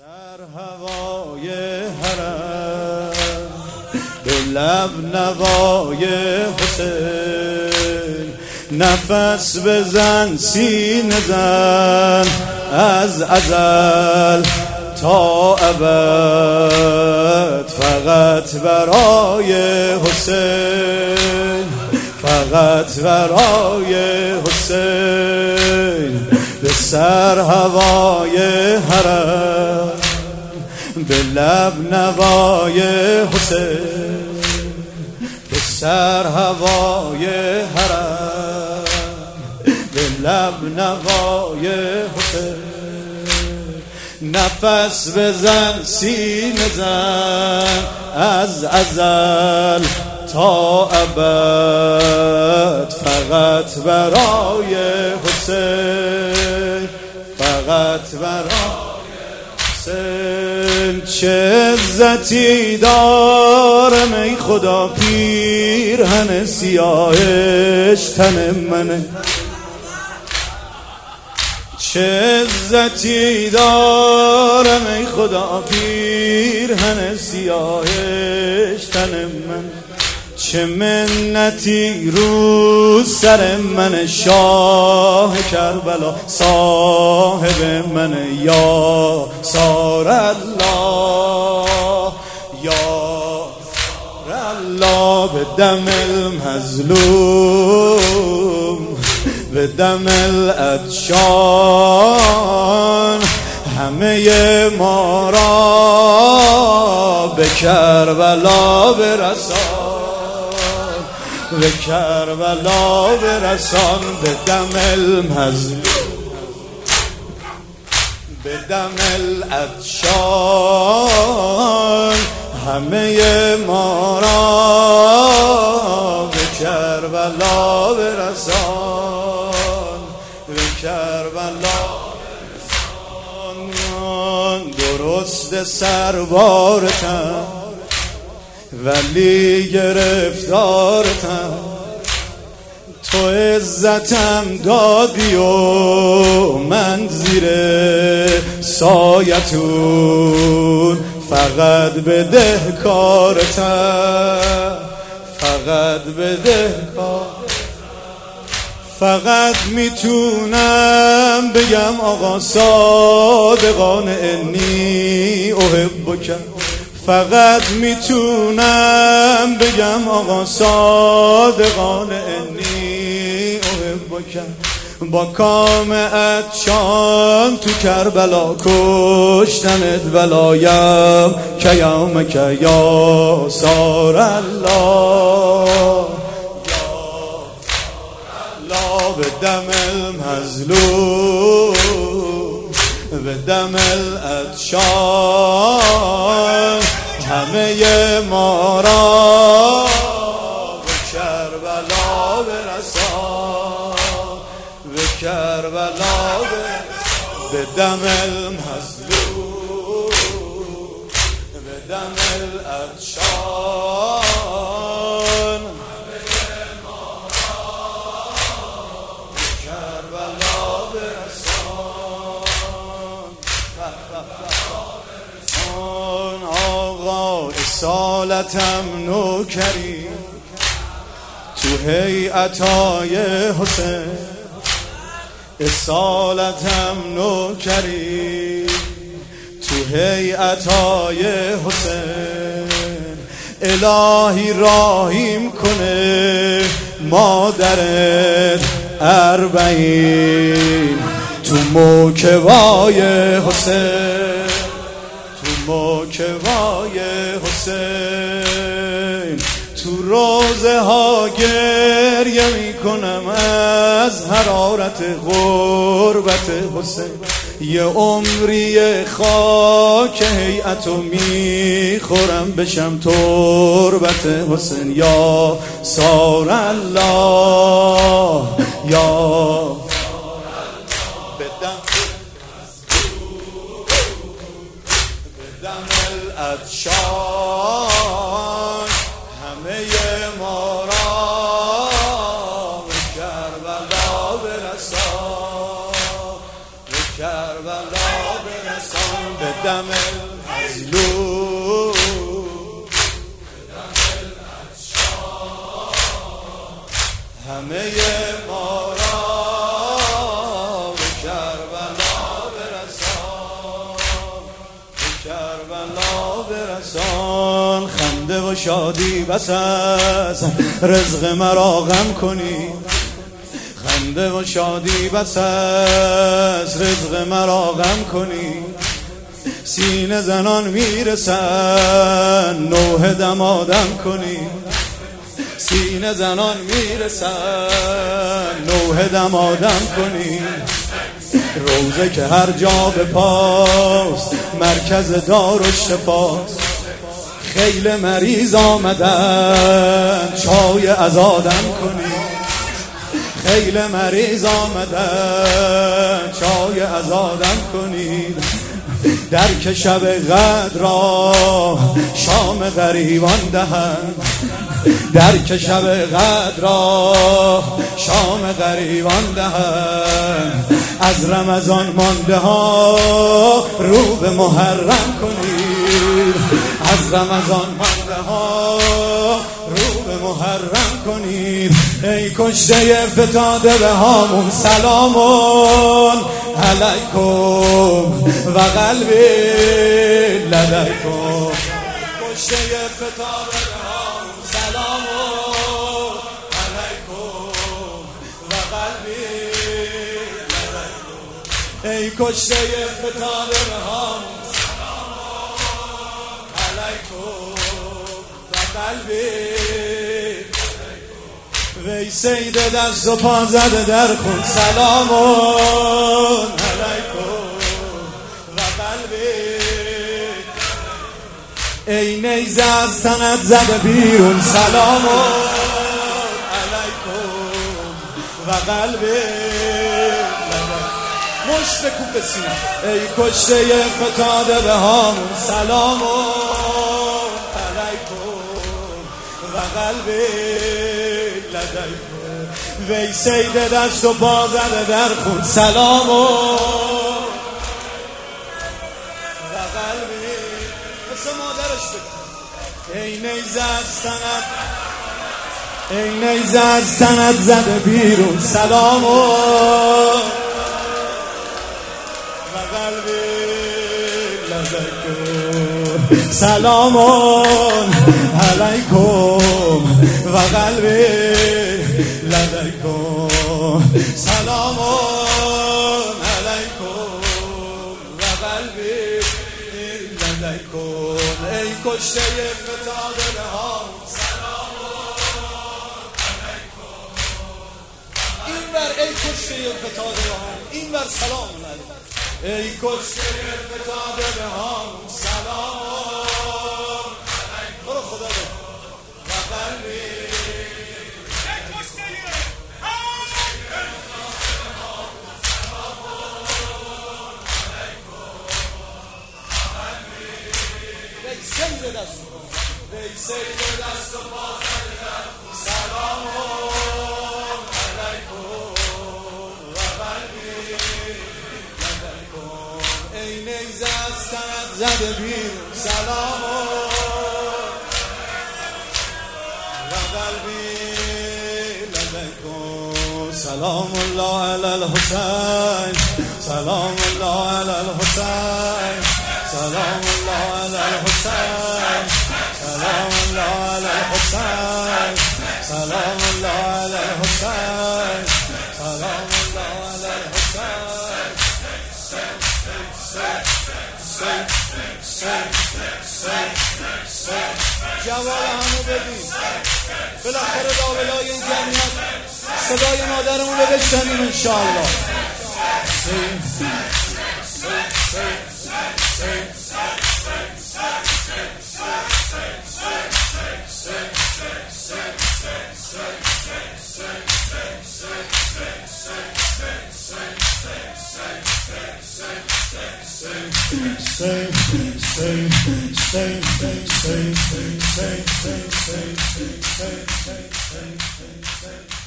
سر هوای حرم به لب نوای حسین، نفس بزن سینه زن از ازل تا ابد، فقط برای حسین، فقط برای حسین. به سر هوای حرم به لب نوای حسین، به سر هوای حرم به لب نوای حسین، نفس بزن سینه زن از ازل تا ابد، فقط برای حسین، فقط برای حسین. چه عزتی دارم ای خدا پیرهن سیاهش تن منه، چه عزتی دارم ای خدا پیرهن سیاهش تن من، چه منتی رو سر من شاه کربلا صاحب من. یا سار الله یا سار الله به دم المظلوم به دم العطشان، همه ما را به کربلا برسان، به کربلا برسان. به دم المظلوم به دم العطشان، همه ما را به کربلا برسان، به کربلا برسان. درست سربارتم ولی گرفتارتم، تو عزتم دادی و من زیر سایتون فقط بدهکارتم، فقط بدهکارتم. فقط میتونم بگم آقا صادقان انی احبک، فقط میتونم بگم آقا صادقان انی احبک. با کام عطشان تو کربلا کشتنت ولایم که یومک یا سار الله یا الله. به دم المظلوم به دم العطشان، همه ما را به کربلا برسان، به کربلا برسان. به دم المظلوم به دم العطشان، همه ما را به کربلا برسان. آقا اصالتم نوکری تو هیئتای حسین، اصالتم نوکری تو هیئتای حسین. الهی راهیم کنه مادرت اربعین تو موکبای حسین، تو موکبای حسین. تو روزه ها گریه میکنم از حرارت غربت حسین، یه عمری خاک هیئتو میخورم بشم تربت حسین. یا سار الله یا دم العطشان، همه ما را به کربلا برسان، به کربلا برسان. به دم المظلوم همه ما را به کربلا برسان، به کربلا برسان. خنده و شادی بس است رزق مرا غم کنی، خنده و شادی بس است رزق مرا غم کنی. سینه زنان میرسن نوح دمادم کنی، سینه زنان میرسن نوح دمادم کنی. روزه که هر جا به پاست مرکز دار و شفاست. خیل مریض آمدن چای ازادم کنی، خیل مریض آمدن چای ازادم کنی. درک شب قدر را شام غریبان دهند، درک شب قدر را شام غریبان دهند. از رمضان مانده ها رو به محرم کنید، از رمضان مانده ها رو به محرم کنید. ای کشته فتاده به هامون سلامون علیکم و قلبی لدیکم. کشته فتاده به هامون سلامون علیکم و قلبی لدیکم. ای کشته فتاده به هامون سلامون علیکم و قلبی. وی سید دست و پا زده در خون سلامون علیکم و قلبی. ای نیزه از تنت زده بیرون سلامون علیکم و قلبی. مشت بکن به سینه. ای کشته فتاده به هامون سلامون علیکم و قلبی. وی سید دست و پا زده در خون سلامون و قلبی. مثل مادرش بکن. ای نیزه از تنت، ای نیزه از تنت زده بیرون سلامون و قلبی لدیکم. سلامون علیکم و قلبی لدیکم. سلامون علیکم و قلبی لدیکم. ای کشته فتاده به هامون سلامون علیکم. این بر ای کشته فتاده به هامون، این بر سلامون علیکم. ای کشته فتاده به هامون سلامون علیکم. برو خدا رو و قلبی. ای سید دست و پا زده در خون سلامون علیکم و قلبی لدیکم. ای نیزه از تنت زده بیرون سلامون و قلبی لدیکم. سلام الله علی الحسین، سلام الله علی الحسین، سلام الله علی الحسین، سلام الله علی الحسین، سلام الله علی الحسین، سلام الله علی الحسین. جواب همو بدیم. بالاخره لابلای این جمعیت صدای مادرمون رو بشنویم انشاءالله. Say